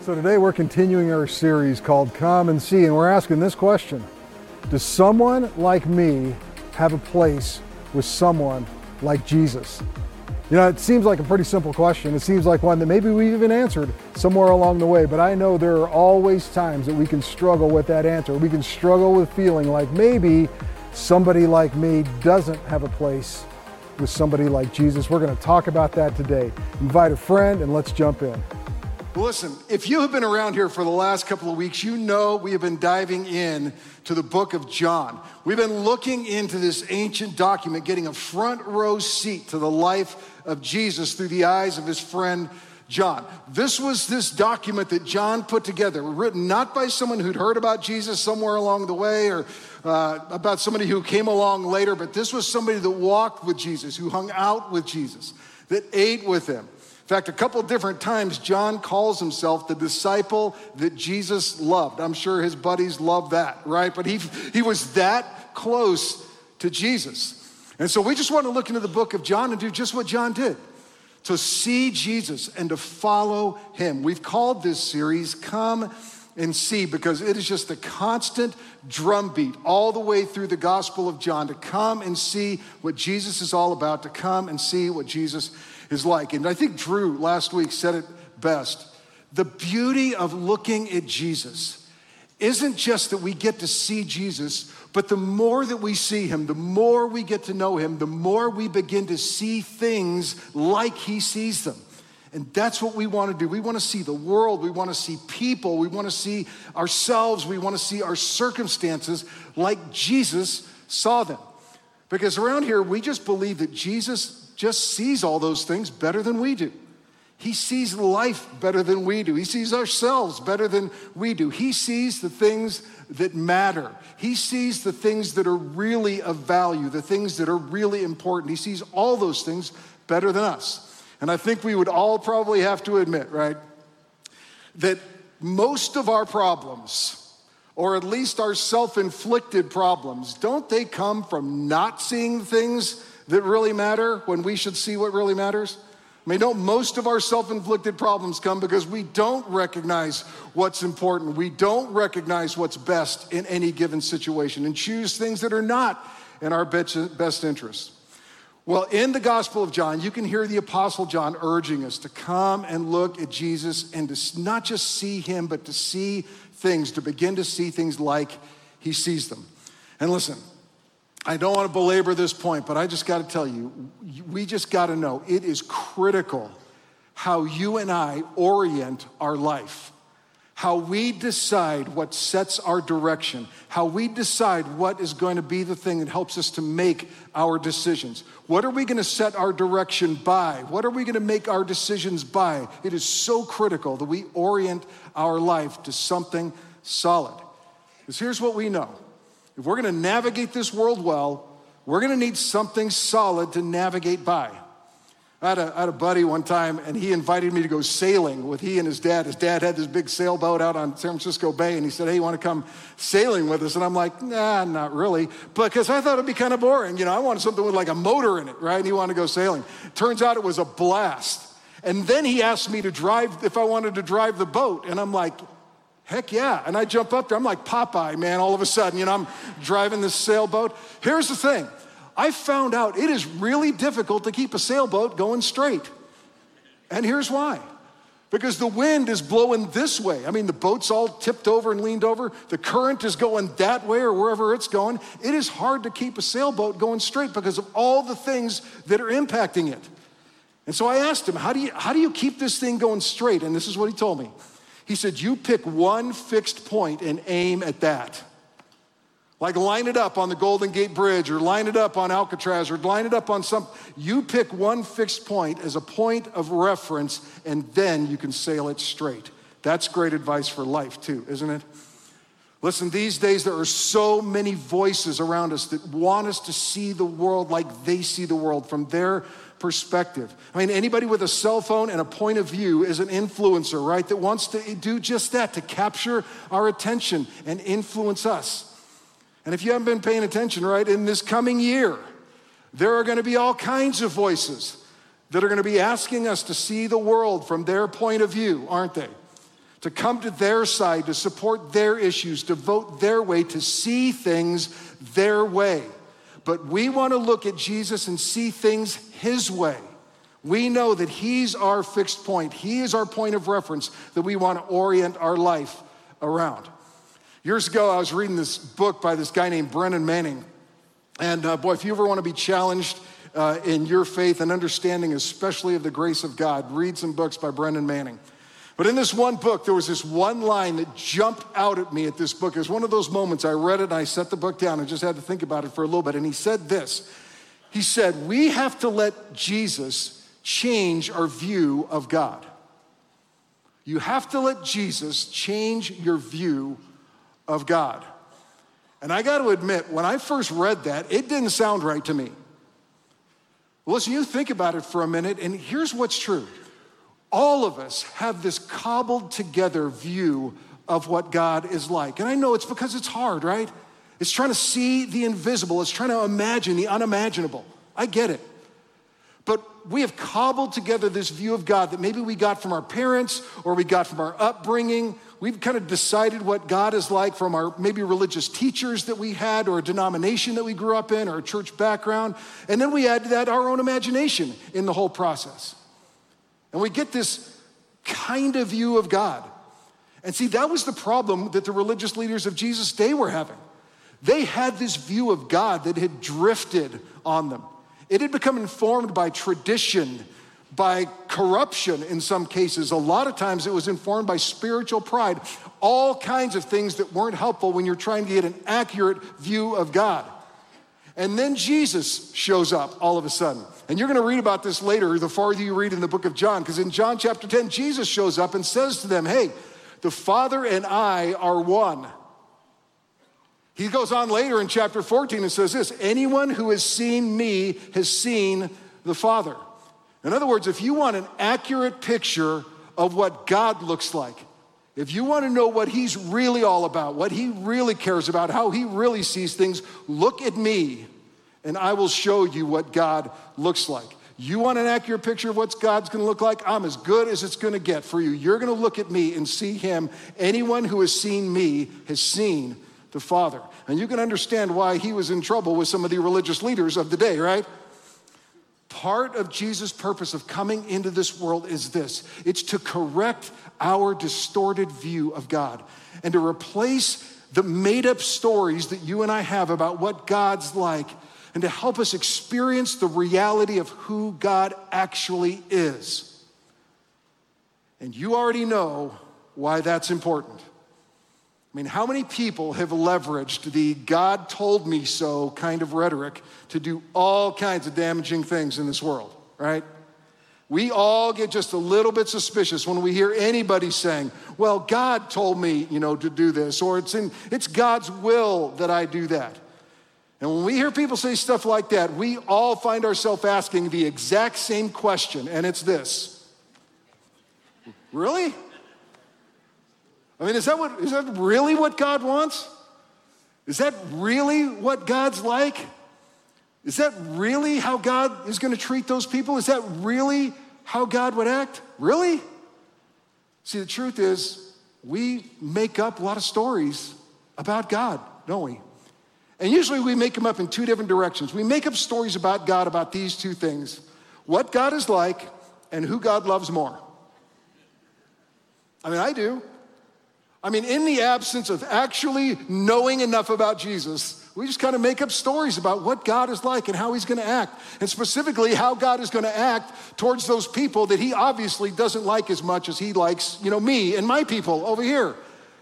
So today we're continuing our series called Come and See, and we're asking this question: does someone like me have a place with someone like Jesus? You know, it seems like a pretty simple question. It seems like one that maybe we even answered somewhere along the way, but I know there are always times that we can struggle with that answer. We can struggle with feeling like maybe somebody like me doesn't have a place with somebody like Jesus. We're going to talk about that today. Invite a friend and let's jump in. Well, listen, if you have been around here for the last couple of weeks, you know we have been diving in to the book of John. We've been looking into this ancient document, getting a front row seat to the life of Jesus through the eyes of his friend John. This was this document that John put together, written not by someone who'd heard about Jesus somewhere along the way or about somebody who came along later, but this was somebody that walked with Jesus, who hung out with Jesus, that ate with him. In fact, a couple different times, John calls himself the disciple that Jesus loved. I'm sure his buddies loved that, right? But he was that close to Jesus. And so we just want to look into the book of John and do just what John did, to see Jesus and to follow him. We've called this series Come and See because it is just a constant drumbeat all the way through the Gospel of John, to come and see what Jesus is all about, to come and see what Jesus is like. And I think Drew last week said it best. The beauty of looking at Jesus isn't just that we get to see Jesus, but the more that we see him, the more we get to know him, the more we begin to see things like he sees them. And that's what we want to do. We want to see the world. We want to see people. We want to see ourselves. We want to see our circumstances like Jesus saw them. Because around here, we just believe that Jesus just sees all those things better than we do. He sees life better than we do. He sees ourselves better than we do. He sees the things that matter. He sees the things that are really of value, the things that are really important. He sees all those things better than us. And I think we would all probably have to admit, right, that most of our problems, or at least our self-inflicted problems, don't they come from not seeing things that really matter when we should see what really matters? I mean, don't most of our self-inflicted problems come because we don't recognize what's important. We don't recognize what's best in any given situation and choose things that are not in our best interest. Well, in the Gospel of John, you can hear the Apostle John urging us to come and look at Jesus and to not just see him, but to see things, to begin to see things like he sees them. And listen, I don't want to belabor this point, but I just got to tell you, we just got to know it is critical how you and I orient our life, how we decide what sets our direction, how we decide what is going to be the thing that helps us to make our decisions. What are we going to set our direction by? What are we going to make our decisions by? It is so critical that we orient our life to something solid. Because here's what we know. If we're going to navigate this world well, we're going to need something solid to navigate by. I had a buddy one time, and he invited me to go sailing with he and his dad. His dad had this big sailboat out on San Francisco Bay, and he said, hey, you want to come sailing with us? And I'm like, nah, not really, because I thought it'd be kind of boring. You know, I wanted something with like a motor in it, right? And he wanted to go sailing. Turns out it was a blast. And then he asked me to drive, if I wanted to drive the boat, and I'm like, heck yeah. And I jump up there. I'm like Popeye, man, all of a sudden. You know, I'm driving this sailboat. Here's the thing. I found out it is really difficult to keep a sailboat going straight. And here's why. Because the wind is blowing this way. I mean, the boat's all tipped over and leaned over. The current is going that way or wherever it's going. It is hard to keep a sailboat going straight because of all the things that are impacting it. And so I asked him, how do you keep this thing going straight? And this is what he told me. He said, you pick one fixed point and aim at that. Like line it up on the Golden Gate Bridge or line it up on Alcatraz or line it up on you pick one fixed point as a point of reference and then you can sail it straight. That's great advice for life too, isn't it? Listen, these days there are so many voices around us that want us to see the world like they see the world from their perspective. I mean, anybody with a cell phone and a point of view is an influencer, right? That wants to do just that, to capture our attention and influence us. And if you haven't been paying attention, right, in this coming year, there are going to be all kinds of voices that are going to be asking us to see the world from their point of view, aren't they? to come to their side, to support their issues, to vote their way, to see things their way. But we want to look at Jesus and see things his way. We know that he's our fixed point. He is our point of reference that we want to orient our life around. Years ago, I was reading this book by this guy named Brennan Manning. And boy, if you ever want to be challenged in your faith and understanding, especially of the grace of God, read some books by Brennan Manning. But in this one book, there was this one line that jumped out at me at this book. It was one of those moments I read it and I set the book down and just had to think about it for a little bit. And he said this. He said, we have to let Jesus change our view of God. You have to let Jesus change your view of God. And I got to admit, when I first read that, it didn't sound right to me. Listen, you think about it for a minute, and here's what's true. All of us have this cobbled together view of what God is like. And I know it's because it's hard, right? It's trying to see the invisible. It's trying to imagine the unimaginable. I get it. But we have cobbled together this view of God that maybe we got from our parents or we got from our upbringing. We've kind of decided what God is like from our maybe religious teachers that we had or a denomination that we grew up in or a church background. And then we add to that our own imagination in the whole process. And we get this kind of view of God. And see, that was the problem that the religious leaders of Jesus' day were having. They had this view of God that had drifted on them. It had become informed by tradition, by corruption in some cases. A lot of times it was informed by spiritual pride, all kinds of things that weren't helpful when you're trying to get an accurate view of God. And then Jesus shows up all of a sudden. And you're going to read about this later, the farther you read in the book of John, because in John chapter 10, Jesus shows up and says to them, hey, the Father and I are one. He goes on later in chapter 14 and says this, anyone who has seen me has seen the Father. In other words, if you want an accurate picture of what God looks like, if you want to know what he's really all about, what he really cares about, how he really sees things, look at me and I will show you what God looks like. You want an accurate picture of what God's going to look like? I'm as good as it's going to get for you. You're going to look at me and see him. Anyone who has seen me has seen the Father. And you can understand why he was in trouble with some of the religious leaders of the day, right? Part of Jesus' purpose of coming into this world is this. It's to correct our distorted view of God and to replace the made-up stories that you and I have about what God's like and to help us experience the reality of who God actually is. And you already know why that's important. I mean, how many people have leveraged the God told me so kind of rhetoric to do all kinds of damaging things in this world, right? We all get just a little bit suspicious when we hear anybody saying, well, God told me, to do this, or it's God's will that I do that. And when we hear people say stuff like that, we all find ourselves asking the exact same question, and it's this. Really? I mean, is that really what God wants? Is that really what God's like? Is that really how God is going to treat those people? Is that really how God would act? Really? See, the truth is, we make up a lot of stories about God, don't we? And usually we make them up in two different directions. We make up stories about God about these two things: what God is like and who God loves more. I mean, I do. I mean, in the absence of actually knowing enough about Jesus, we just kind of make up stories about what God is like and how he's going to act. And specifically, how God is going to act towards those people that he obviously doesn't like as much as he likes, me and my people over here.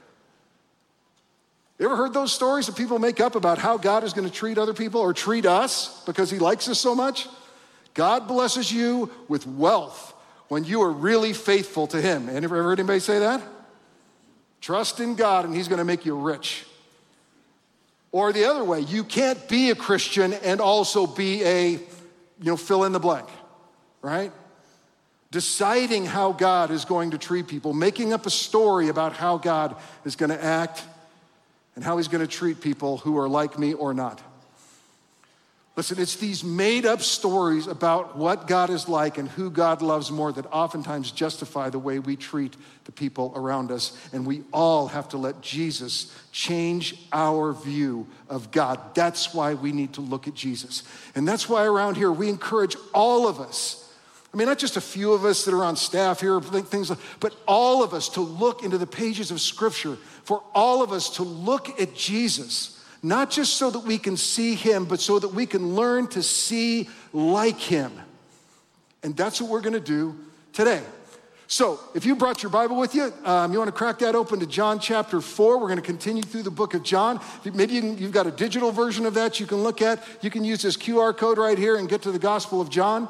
You ever heard those stories that people make up about how God is going to treat other people or treat us because he likes us so much? God blesses you with wealth when you are really faithful to him. Ever heard anybody say that? Trust in God and he's going to make you rich. Or the other way, you can't be a Christian and also be a, fill in the blank, right? Deciding how God is going to treat people, making up a story about how God is going to act and how he's going to treat people who are like me or not. Listen, it's these made up stories about what God is like and who God loves more that oftentimes justify the way we treat the people around us. And we all have to let Jesus change our view of God. That's why we need to look at Jesus. And that's why around here we encourage all of us, I mean, not just a few of us that are on staff here, but all of us to look into the pages of Scripture, for all of us to look at Jesus. Not just so that we can see him, but so that we can learn to see like him. And that's what we're going to do today. So if you brought your Bible with you, you want to crack that open to John chapter 4. We're going to continue through the book of John. Maybe you've got a digital version of that you can look at. You can use this QR code right here and get to the Gospel of John.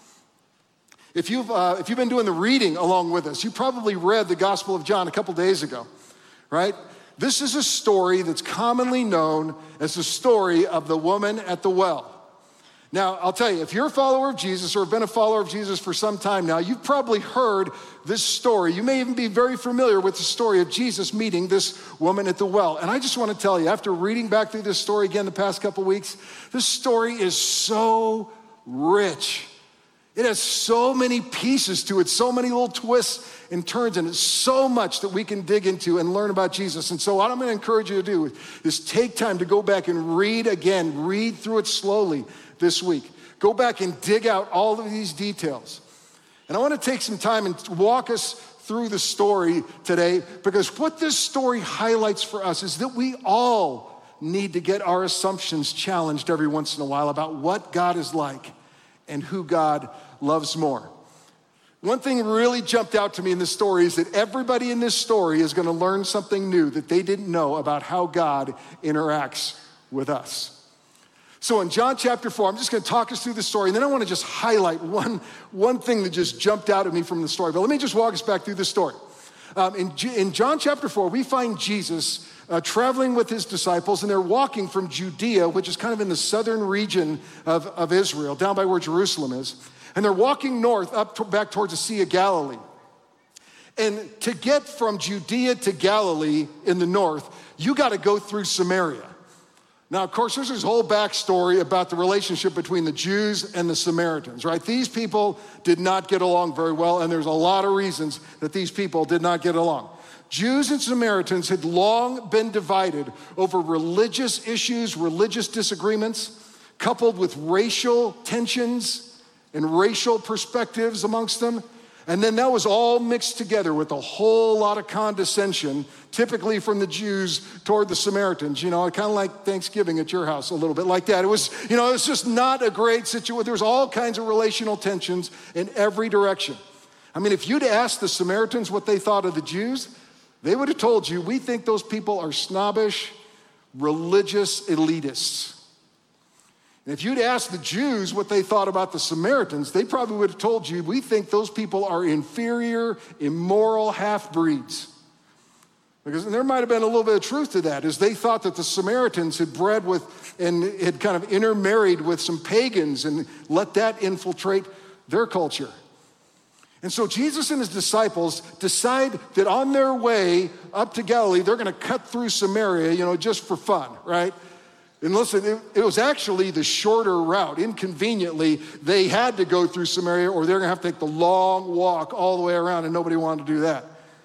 If you've been doing the reading along with us, you probably read the Gospel of John a couple days ago, right? This is a story that's commonly known as the story of the woman at the well. Now, I'll tell you, if you're a follower of Jesus or have been a follower of Jesus for some time now, you've probably heard this story. You may even be very familiar with the story of Jesus meeting this woman at the well. And I just want to tell you, after reading back through this story again the past couple weeks, this story is so rich. It has so many pieces to it, so many little twists and turns, and it's so much that we can dig into and learn about Jesus. And so what I'm going to encourage you to do is take time to go back and read again, read through it slowly this week. Go back and dig out all of these details. And I want to take some time and walk us through the story today, because what this story highlights for us is that we all need to get our assumptions challenged every once in a while about what God is like and who God loves more. One thing really jumped out to me in this story is that everybody in this story is going to learn something new that they didn't know about how God interacts with us. So in John chapter 4, I'm just going to talk us through the story, and then I want to just highlight one thing that just jumped out at me from the story. But let me just walk us back through the story. In John chapter 4, we find Jesus traveling with his disciples, and they're walking from Judea, which is kind of in the southern region of Israel, down by where Jerusalem is. And they're walking north back towards the Sea of Galilee. And to get from Judea to Galilee in the north, you got to go through Samaria. Now, of course, there's this whole backstory about the relationship between the Jews and the Samaritans, right? These people did not get along very well, and there's a lot of reasons that these people did not get along. Jews and Samaritans had long been divided over religious issues, religious disagreements, coupled with racial tensions and racial perspectives amongst them. And then that was all mixed together with a whole lot of condescension, typically from the Jews toward the Samaritans. You know, kind of like Thanksgiving at your house, a little bit like that. It was just not a great situation. There was all kinds of relational tensions in every direction. I mean, if you'd asked the Samaritans what they thought of the Jews, they would have told you, we think those people are snobbish, religious elitists. And if you'd asked the Jews what they thought about the Samaritans, they probably would have told you, we think those people are inferior, immoral half-breeds. Because there might have been a little bit of truth to that, as they thought that the Samaritans had bred with and had kind of intermarried with some pagans and let that infiltrate their culture. And so Jesus and his disciples decide that on their way up to Galilee, they're going to cut through Samaria, just for fun, right? And listen, it was actually the shorter route. Inconveniently, they had to go through Samaria, or they're going to have to take the long walk all the way around, and nobody wanted to do that.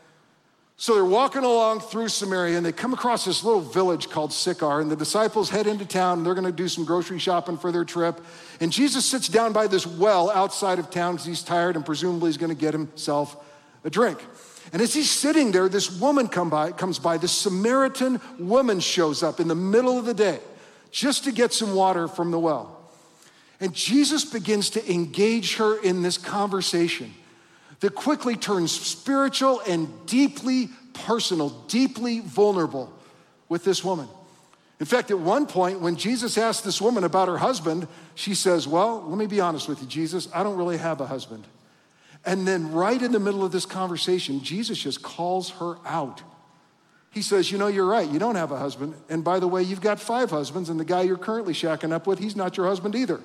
So they're walking along through Samaria, and they come across this little village called Sychar, and the disciples head into town, and they're going to do some grocery shopping for their trip. And Jesus sits down by this well outside of town because he's tired, and presumably he's going to get himself a drink. And as he's sitting there, this woman comes by. This Samaritan woman shows up in the middle of the day just to get some water from the well. And Jesus begins to engage her in this conversation that quickly turns spiritual and deeply personal, deeply vulnerable with this woman. In fact, at one point, when Jesus asked this woman about her husband, she says, well, let me be honest with you, Jesus, I don't really have a husband. And then right in the middle of this conversation, Jesus just calls her out. He says, you're right, you don't have a husband. And by the way, you've got 5 husbands, and the guy you're currently shacking up with, he's not your husband either.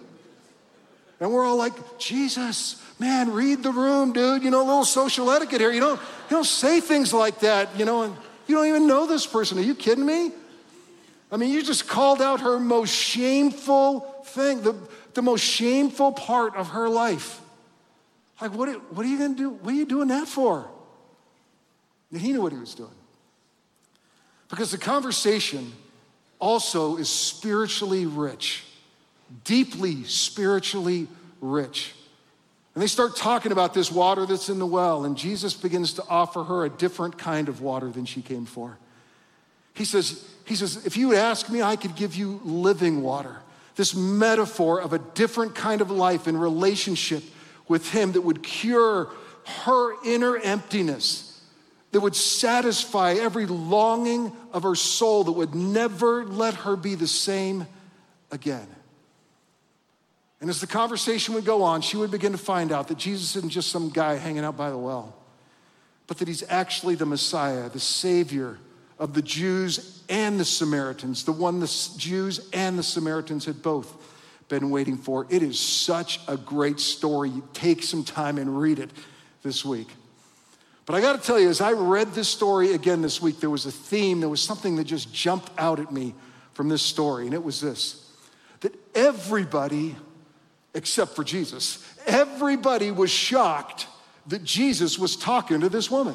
And we're all like, Jesus, man, read the room, dude. A little social etiquette here. You don't say things like that, and you don't even know this person. Are you kidding me? I mean, you just called out her most shameful thing, the most shameful part of her life. Like, what are you going to do? What are you doing that for? And he knew what he was doing. Because the conversation also is spiritually rich, deeply spiritually rich. And they start talking about this water that's in the well, and Jesus begins to offer her a different kind of water than she came for. He says, if you would ask me, I could give you living water. This metaphor of a different kind of life in relationship with him that would cure her inner emptiness, that would satisfy every longing of her soul, that would never let her be the same again. And as the conversation would go on, she would begin to find out that Jesus isn't just some guy hanging out by the well, but that he's actually the Messiah, the Savior of the Jews and the Samaritans, the one the Jews and the Samaritans had both been waiting for. It is such a great story. You take some time and read it this week. But I got to tell you, as I read this story again this week, there was a theme, there was something that just jumped out at me from this story, and it was this, that everybody, except for Jesus, everybody was shocked that Jesus was talking to this woman.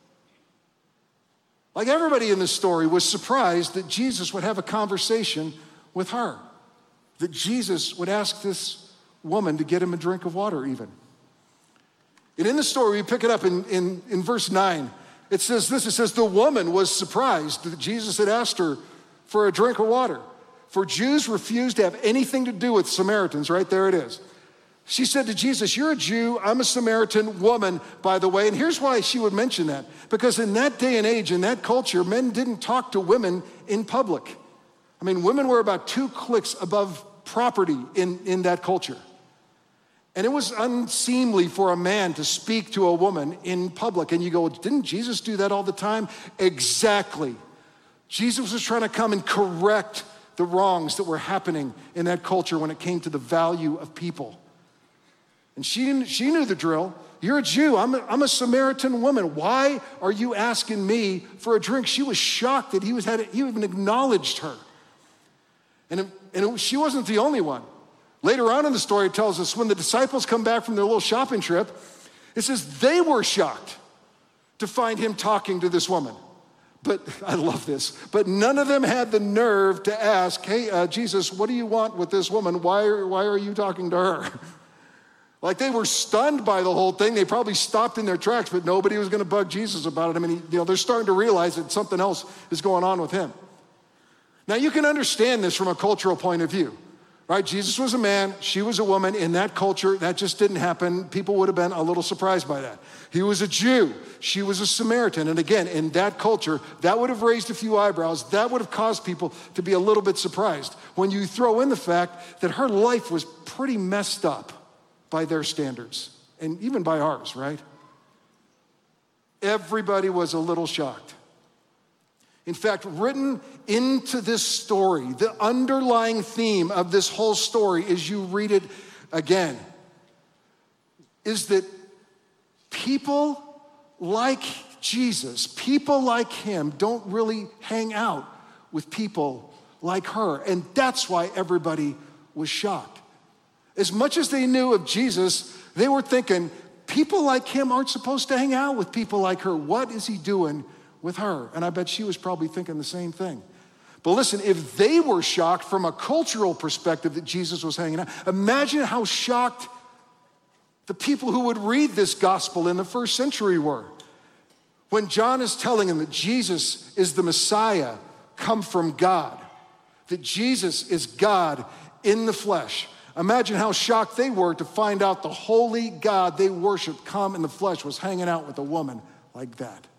Like, everybody in this story was surprised that Jesus would have a conversation with her, that Jesus would ask this woman to get him a drink of water even. And in the story, we pick it up in verse 9. It says this, it says, the woman was surprised that Jesus had asked her for a drink of water. For Jews refused to have anything to do with Samaritans. Right there it is. She said to Jesus, you're a Jew, I'm a Samaritan woman, by the way. And here's why she would mention that. Because in that day and age, in that culture, men didn't talk to women in public. I mean, women were about 2 clicks above property in that culture. And it was unseemly for a man to speak to a woman in public. And you go, didn't Jesus do that all the time? Exactly. Jesus was trying to come and correct the wrongs that were happening in that culture when it came to the value of people. And she knew the drill. You're a Jew, I'm a Samaritan woman. Why are you asking me for a drink? She was shocked that he even acknowledged her. And she wasn't the only one. Later on in the story, it tells us when the disciples come back from their little shopping trip, it says they were shocked to find him talking to this woman. But I love this. But none of them had the nerve to ask, hey, Jesus, what do you want with this woman? Why are you talking to her? Like, they were stunned by the whole thing. They probably stopped in their tracks, but nobody was going to bug Jesus about it. I mean, they're starting to realize that something else is going on with him. Now, you can understand this from a cultural point of view, right? Jesus was a man, she was a woman. In that culture, that just didn't happen. People would have been a little surprised by that. He was a Jew, she was a Samaritan. And again, in that culture, that would have raised a few eyebrows. That would have caused people to be a little bit surprised when you throw in the fact that her life was pretty messed up by their standards, and even by ours, right? Everybody was a little shocked. In fact, written into this story, the underlying theme of this whole story as you read it again, is that people like Jesus, people like him, don't really hang out with people like her. And that's why everybody was shocked. As much as they knew of Jesus, they were thinking, people like him aren't supposed to hang out with people like her. What is he doing with her? And I bet she was probably thinking the same thing. But listen, if they were shocked from a cultural perspective that Jesus was hanging out, imagine how shocked the people who would read this gospel in the first century were. When John is telling them that Jesus is the Messiah, come from God, that Jesus is God in the flesh. Imagine how shocked they were to find out the holy God they worshiped, come in the flesh, was hanging out with a woman like that.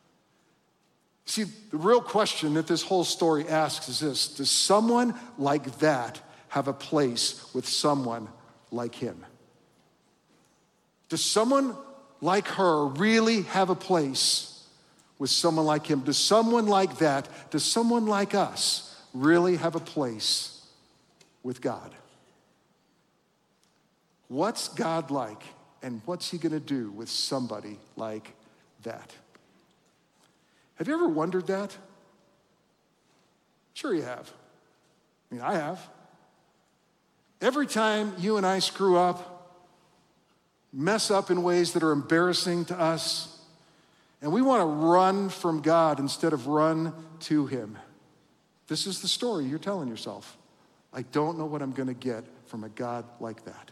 See, the real question that this whole story asks is this: does someone like that have a place with someone like him? Does someone like her really have a place with someone like him? Does someone like that, does someone like us really have a place with God? What's God like, and what's he going to do with somebody like that? Have you ever wondered that? Sure you have. I mean, I have. Every time you and I screw up, mess up in ways that are embarrassing to us, and we want to run from God instead of run to him, this is the story you're telling yourself. I don't know what I'm going to get from a God like that.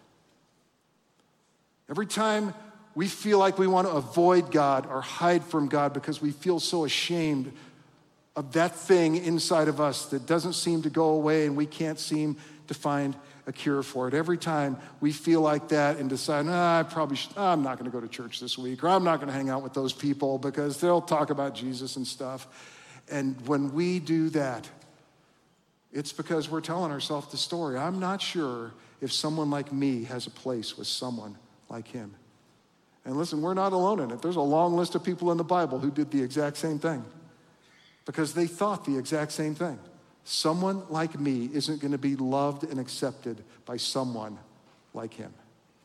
Every time we feel like we want to avoid God or hide from God because we feel so ashamed of that thing inside of us that doesn't seem to go away and we can't seem to find a cure for it. Every time we feel like that and decide, I'm not going to go to church this week, or I'm not going to hang out with those people because they'll talk about Jesus and stuff. And when we do that, it's because we're telling ourselves the story. I'm not sure if someone like me has a place with someone like him. And listen, we're not alone in it. There's a long list of people in the Bible who did the exact same thing because they thought the exact same thing. Someone like me isn't going to be loved and accepted by someone like him.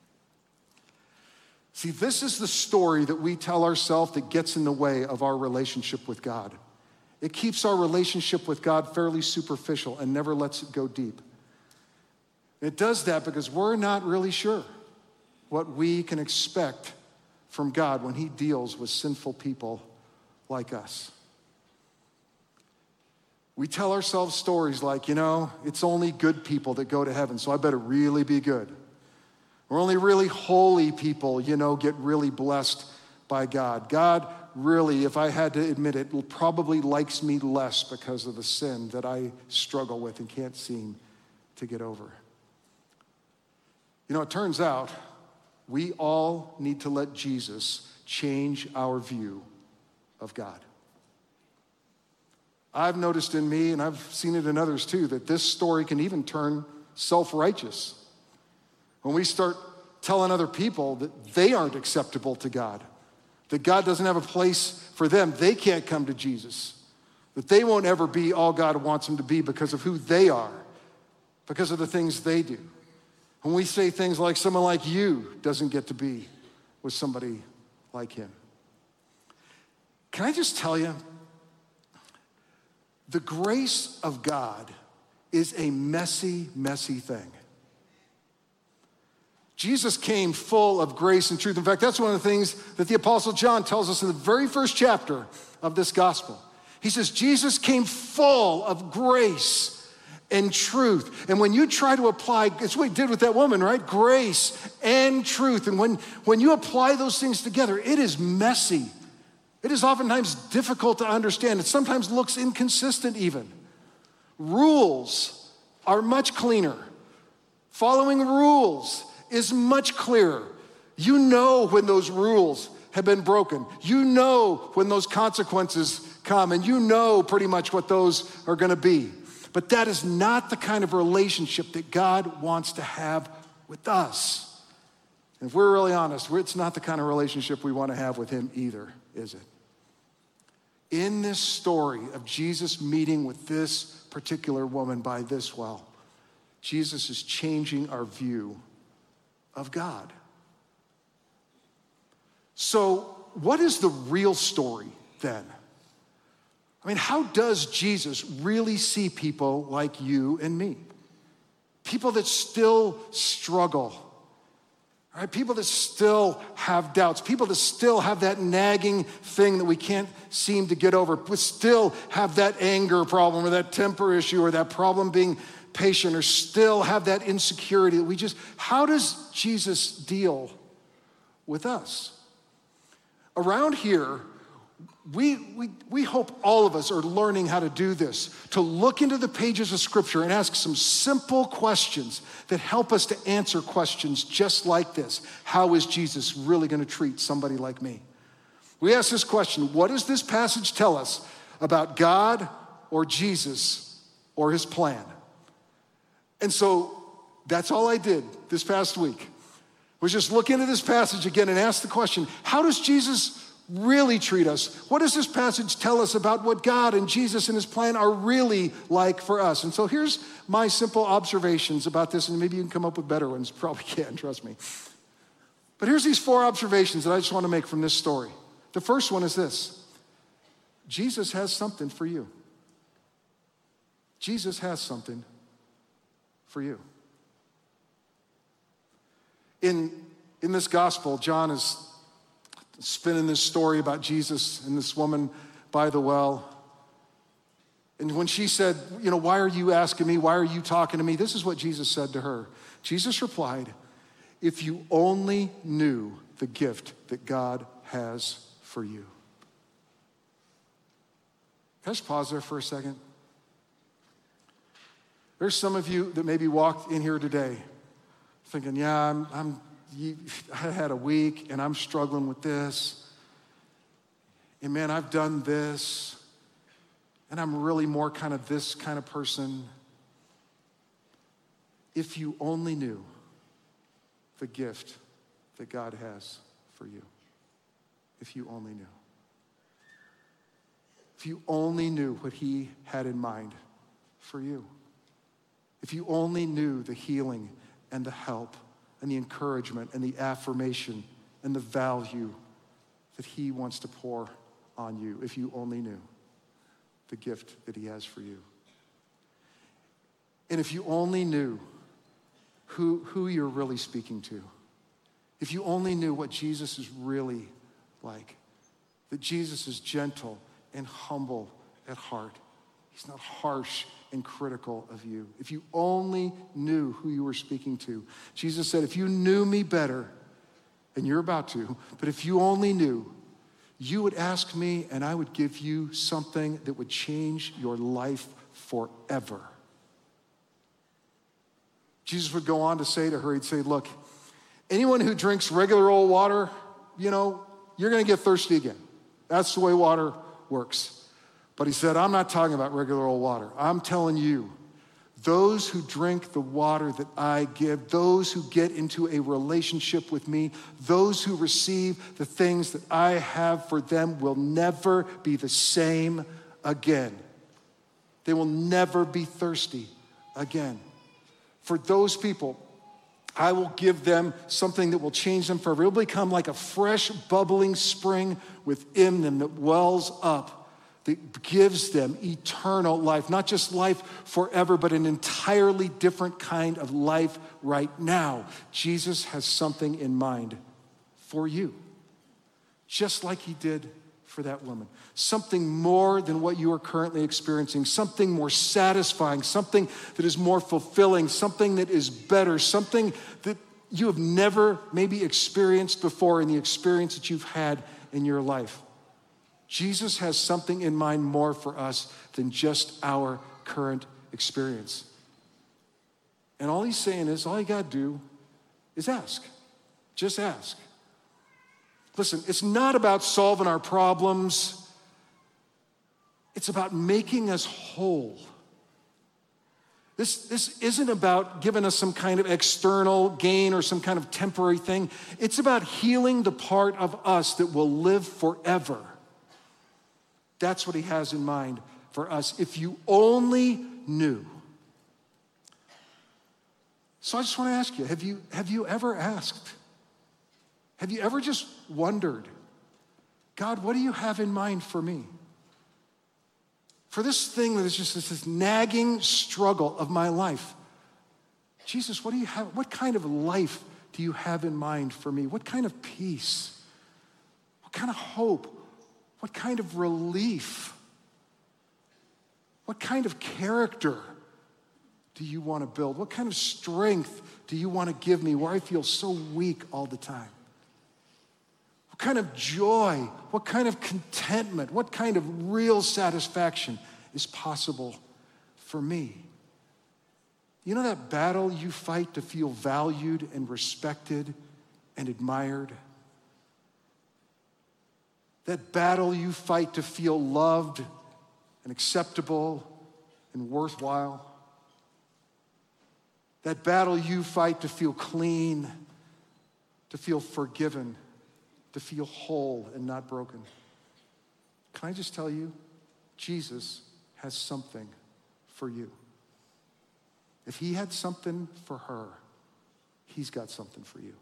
See, this is the story that we tell ourselves that gets in the way of our relationship with God. It keeps our relationship with God fairly superficial and never lets it go deep. It does that because we're not really sure what we can expect from God when he deals with sinful people like us. We tell ourselves stories like, it's only good people that go to heaven, so I better really be good. Or only really holy people, get really blessed by God. God really, if I had to admit it, probably likes me less because of the sin that I struggle with and can't seem to get over. It turns out we all need to let Jesus change our view of God. I've noticed in me, and I've seen it in others too, that this story can even turn self-righteous. When we start telling other people that they aren't acceptable to God, that God doesn't have a place for them, they can't come to Jesus, that they won't ever be all God wants them to be because of who they are, because of the things they do. When we say things like, someone like you doesn't get to be with somebody like him. Can I just tell you, the grace of God is a messy, messy thing. Jesus came full of grace and truth. In fact, that's one of the things that the Apostle John tells us in the very first chapter of this gospel. He says, Jesus came full of grace and truth. And when you try to apply, it's what he did with that woman, right? Grace and truth. And when you apply those things together, it is messy. It is oftentimes difficult to understand. It sometimes looks inconsistent even. Rules are much cleaner. Following rules is much clearer. You know when those rules have been broken. You know when those consequences come, and you know pretty much what those are going to be. But that is not the kind of relationship that God wants to have with us. And if we're really honest, it's not the kind of relationship we want to have with him either, is it? In this story of Jesus meeting with this particular woman by this well, Jesus is changing our view of God. So, what is the real story then? I mean, how does Jesus really see people like you and me? People that still struggle, right? People that still have doubts, people that still have that nagging thing that we can't seem to get over, we still have that anger problem or that temper issue or that problem being patient, or still have that insecurity that how does Jesus deal with us? Around here, we hope all of us are learning how to do this, to look into the pages of Scripture and ask some simple questions that help us to answer questions just like this. How is Jesus really going to treat somebody like me? We ask this question: what does this passage tell us about God or Jesus or his plan? And so that's all I did this past week, was just look into this passage again and ask the question, how does Jesus really treat us? What does this passage tell us about what God and Jesus and his plan are really like for us? And so here's my simple observations about this, and maybe you can come up with better ones. Probably can, trust me. But here's these 4 observations that I just want to make from this story. The first one is this: Jesus has something for you. Jesus has something for you. In this gospel, John is spinning this story about Jesus and this woman by the well. And when she said, why are you asking me? Why are you talking to me? This is what Jesus said to her. Jesus replied, if you only knew the gift that God has for you. Can I just pause there for a second? There's some of you that maybe walked in here today thinking, I had a week and I'm struggling with this. And man, I've done this. And I'm really more kind of this kind of person. If you only knew the gift that God has for you. If you only knew. If you only knew what he had in mind for you. If you only knew the healing and the help and the encouragement and the affirmation and the value that he wants to pour on you. If you only knew the gift that he has for you. And if you only knew who you're really speaking to. If you only knew what Jesus is really like. That Jesus is gentle and humble at heart. He's not harsh and critical of you. If you only knew who you were speaking to. Jesus said, if you knew me better, and you're about to, but if you only knew, you would ask me and I would give you something that would change your life forever. Jesus would go on to say to her, he'd say, look, anyone who drinks regular old water, you're gonna get thirsty again. That's the way water works. But he said, I'm not talking about regular old water. I'm telling you, those who drink the water that I give, those who get into a relationship with me, those who receive the things that I have for them will never be the same again. They will never be thirsty again. For those people, I will give them something that will change them forever. It'll become like a fresh, bubbling spring within them that wells up, that gives them eternal life. Not just life forever, but an entirely different kind of life right now. Jesus has something in mind for you, just like he did for that woman. Something more than what you are currently experiencing, something more satisfying, something that is more fulfilling, something that is better, something that you have never maybe experienced before in the experience that you've had in your life. Jesus has something in mind more for us than just our current experience. And all he's saying is, all you gotta do is ask. Just ask. Listen, it's not about solving our problems. It's about making us whole. This isn't about giving us some kind of external gain or some kind of temporary thing. It's about healing the part of us that will live forever. That's what he has in mind for us. If you only knew. So I just want to ask you, have you ever asked? Have you ever just wondered, God, what do you have in mind for me? For this thing that is just this nagging struggle of my life. Jesus, what do you have? What kind of life do you have in mind for me? What kind of peace? What kind of hope? What kind of relief? What kind of character do you want to build? What kind of strength do you want to give me where I feel so weak all the time? What kind of joy, what kind of contentment, what kind of real satisfaction is possible for me? You know that battle you fight to feel valued and respected and admired? That battle you fight to feel loved and acceptable and worthwhile? That battle you fight to feel clean, to feel forgiven, to feel whole and not broken. Can I just tell you, Jesus has something for you. If he had something for her, he's got something for you.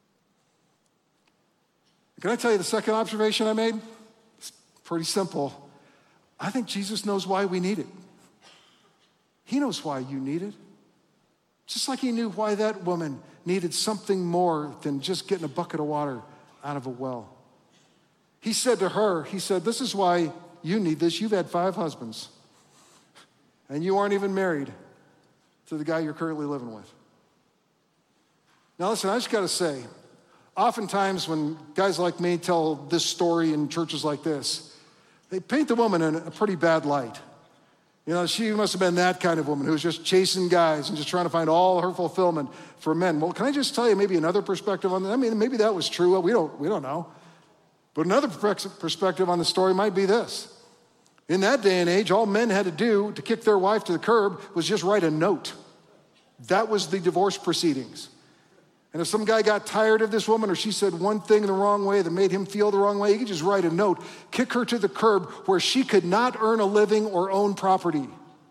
Can I tell you the second observation I made? It's pretty simple. I think Jesus knows why we need it. He knows why you need it. Just like he knew why that woman needed something more than just getting a bucket of water out of a well. He said to her, he said, this is why you need this. You've had 5 husbands, and you aren't even married to the guy you're currently living with. Now listen, I just gotta say, oftentimes when guys like me tell this story in churches like this, they paint the woman in a pretty bad light. You know, she must have been that kind of woman who was just chasing guys and just trying to find all her fulfillment for men. Well, can I just tell you maybe another perspective on that? I mean, maybe that was true. We don't know. But another perspective on the story might be this. In that day and age, all men had to do to kick their wife to the curb was just write a note. That was the divorce proceedings. And if some guy got tired of this woman or she said one thing the wrong way that made him feel the wrong way, he could just write a note, kick her to the curb where she could not earn a living or own property.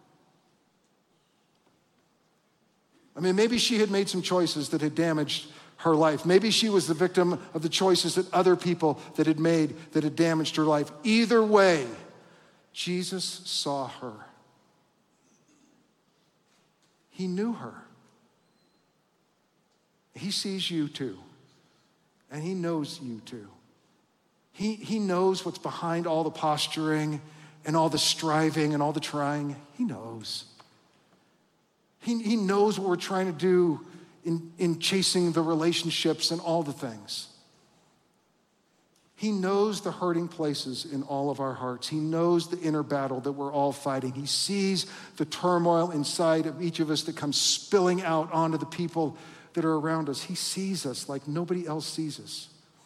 I mean, maybe she had made some choices that had damaged her life. Maybe she was the victim of the choices that other people that had made that had damaged her life. Either way, Jesus saw her. He knew her. He sees you too, and he knows you too. He knows what's behind all the posturing and all the striving and all the trying. He knows. He knows what we're trying to do in chasing the relationships and all the things. He knows the hurting places in all of our hearts. He knows the inner battle that we're all fighting. He sees the turmoil inside of each of us that comes spilling out onto the people that are around us. He sees us like nobody else sees us.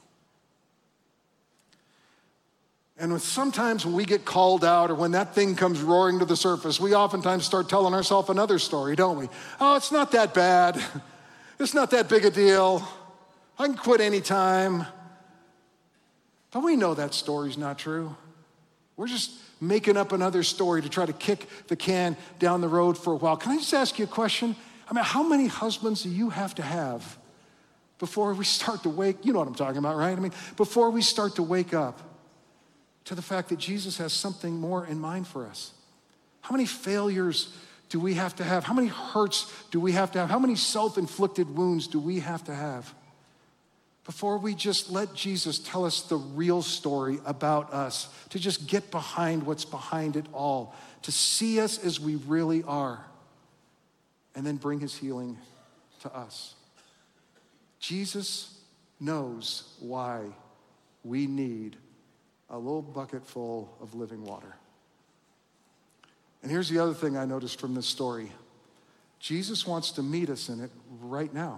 And sometimes when we get called out or when that thing comes roaring to the surface, we oftentimes start telling ourselves another story, don't we? Oh, it's not that bad. It's not that big a deal. I can quit anytime. But we know that story's not true. We're just making up another story to try to kick the can down the road for a while. Can I just ask you a question? I mean, how many husbands do you have to have before we start to wake, you know what I'm talking about, right? I mean, before we start to wake up to the fact that Jesus has something more in mind for us. How many failures do we have to have? How many hurts do we have to have? How many self-inflicted wounds do we have to have before we just let Jesus tell us the real story about us, to just get behind what's behind it all, to see us as we really are, and then bring his healing to us? Jesus knows why we need a little bucket full of living water. And here's the other thing I noticed from this story. Jesus wants to meet us in it right now.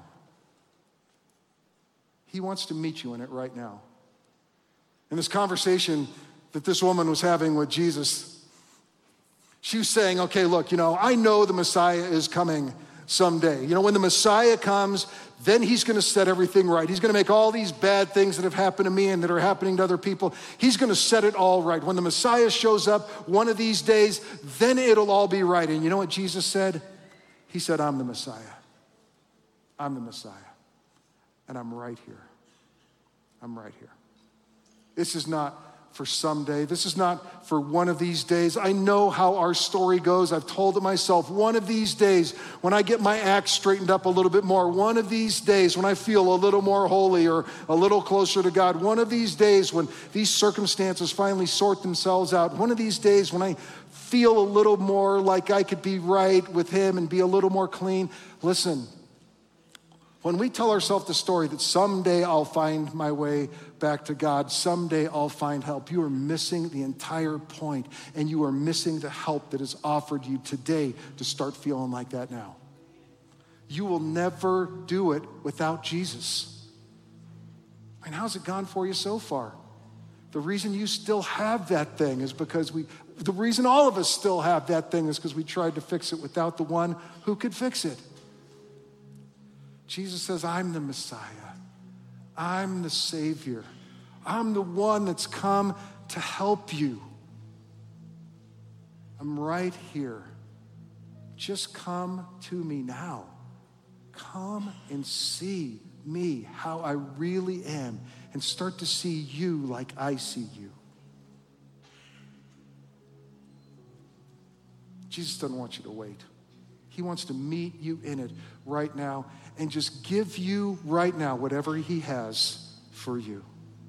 He wants to meet you in it right now. In this conversation that this woman was having with Jesus, she was saying, okay, look, I know the Messiah is coming someday. When the Messiah comes, then he's going to set everything right. He's going to make all these bad things that have happened to me and that are happening to other people. He's going to set it all right. When the Messiah shows up one of these days, then it'll all be right. And you know what Jesus said? He said, I'm the Messiah. I'm the Messiah. And I'm right here. I'm right here. This is not for someday. This is not for one of these days. I know how our story goes. I've told it myself. One of these days, when I get my act straightened up a little bit more, one of these days when I feel a little more holy or a little closer to God, one of these days when these circumstances finally sort themselves out, one of these days when I feel a little more like I could be right with him and be a little more clean. Listen, when we tell ourselves the story that someday I'll find my way back to God, someday I'll find help, you are missing the entire point, and you are missing the help that is offered you today to start feeling like that now. You will never do it without Jesus. And how's it gone for you so far? The reason you still have that thing is because the reason all of us still have that thing is because we tried to fix it without the one who could fix it. Jesus says, I'm the Messiah. I'm the Savior. I'm the one that's come to help you. I'm right here. Just come to me now. Come and see me, how I really am, and start to see you like I see you. Jesus doesn't want you to wait. He wants to meet you in it right now and just give you right now whatever he has for you.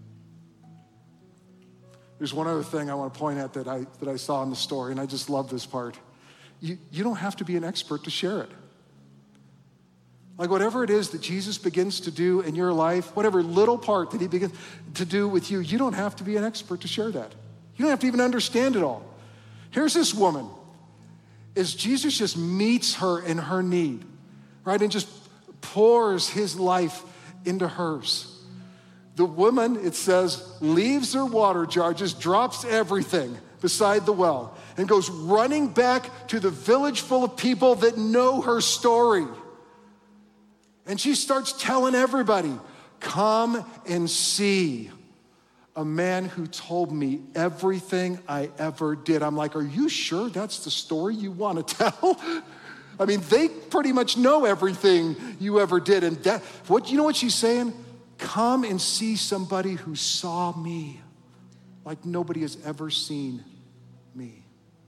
There's one other thing I want to point out that I saw in the story, and I just love this part. You don't have to be an expert to share it. Like whatever it is that Jesus begins to do in your life, whatever little part that he begins to do with you, you don't have to be an expert to share that. You don't have to even understand it all. Here's this woman, as Jesus just meets her in her need, right, and just pours his life into hers. The woman, it says, leaves her water jar, just drops everything beside the well, and goes running back to the village full of people that know her story. And she starts telling everybody, come and see a man who told me everything I ever did. I'm like, are you sure that's the story you want to tell? I mean, they pretty much know everything you ever did. And you know what she's saying? Come and see somebody who saw me like nobody has ever seen me.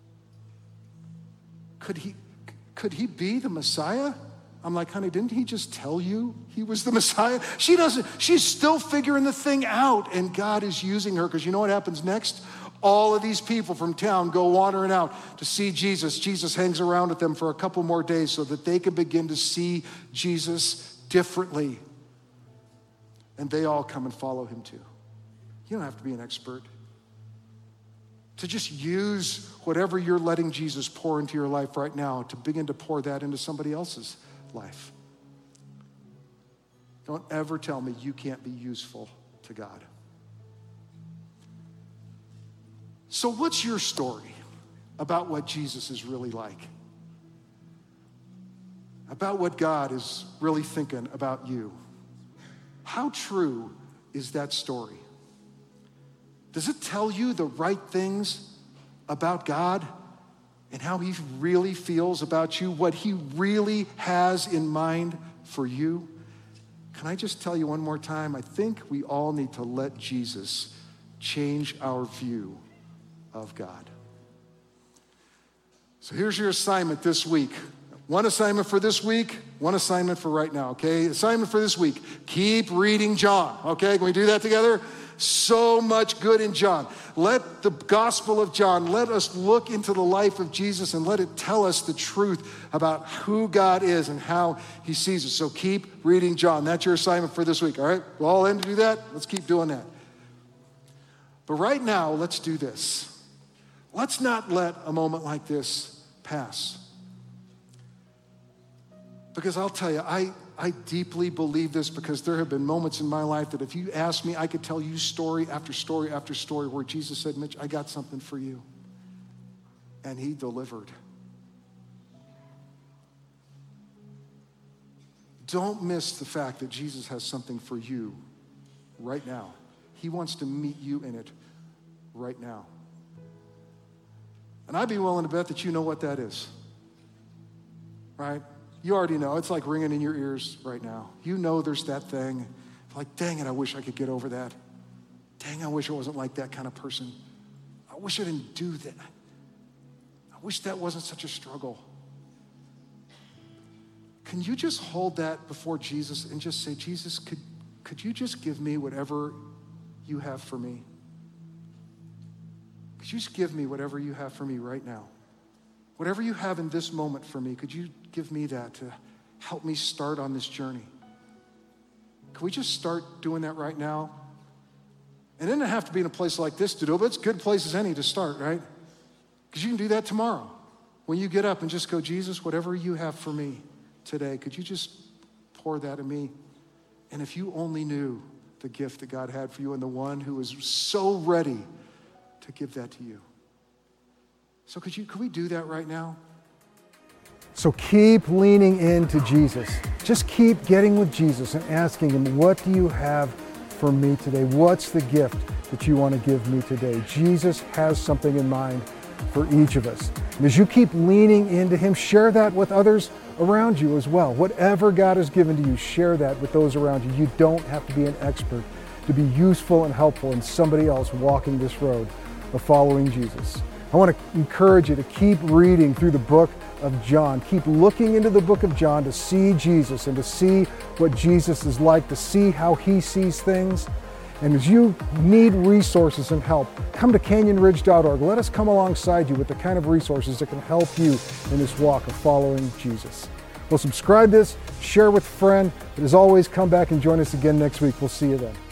Could he be the Messiah? I'm like, honey, didn't he just tell you he was the Messiah? She's still figuring the thing out, and God is using her, because you know what happens next? All of these people from town go wandering out to see Jesus. Jesus hangs around with them for a couple more days so that they can begin to see Jesus differently. And they all come and follow him too. You don't have to be an expert to just use whatever you're letting Jesus pour into your life right now to begin to pour that into somebody else's life. Don't ever tell me you can't be useful to God. So what's your story about what Jesus is really like? About what God is really thinking about you? How true is that story? Does it tell you the right things about God and how he really feels about you, what he really has in mind for you? Can I just tell you one more time? I think we all need to let Jesus change our view of God. So here's your assignment this week. One assignment for this week, one assignment for right now, okay? Assignment for this week, keep reading John, okay? Can we do that together? So much good in John. Let the Gospel of John, let us look into the life of Jesus and let it tell us the truth about who God is and how he sees us. So keep reading John. That's your assignment for this week, all right? We're all in to do that? Let's keep doing that. But right now, let's do this. Let's not let a moment like this pass. Because I'll tell you, I deeply believe this, because there have been moments in my life that if you ask me, I could tell you story after story after story where Jesus said, Mitch, I got something for you. And he delivered. Don't miss the fact that Jesus has something for you right now. He wants to meet you in it right now. And I'd be willing to bet that you know what that is, right? You already know. It's like ringing in your ears right now. You know there's that thing. Like, dang it, I wish I could get over that. Dang, I wish I wasn't like that kind of person. I wish I didn't do that. I wish that wasn't such a struggle. Can you just hold that before Jesus and just say, Jesus, could you just give me whatever you have for me? Could you just give me whatever you have for me right now? Whatever you have in this moment for me, could you give me that to help me start on this journey? Can we just start doing that right now? And it doesn't have to be in a place like this to do it, but it's a good place as any to start, right? Because you can do that tomorrow. When you get up and just go, Jesus, whatever you have for me today, could you just pour that in me? And if you only knew the gift that God had for you and the one who was so ready to give that to you. So could we do that right now? So keep leaning into Jesus. Just keep getting with Jesus and asking him, what do you have for me today? What's the gift that you want to give me today? Jesus has something in mind for each of us. And as you keep leaning into him, share that with others around you as well. Whatever God has given to you, share that with those around you. You don't have to be an expert to be useful and helpful in somebody else walking this road of following Jesus. I want to encourage you to keep reading through the book of John. Keep looking into the book of John to see Jesus and to see what Jesus is like, to see how he sees things. And as you need resources and help, come to canyonridge.org. Let us come alongside you with the kind of resources that can help you in this walk of following Jesus. Well, subscribe this, share with a friend, but as always, come back and join us again next week. We'll see you then.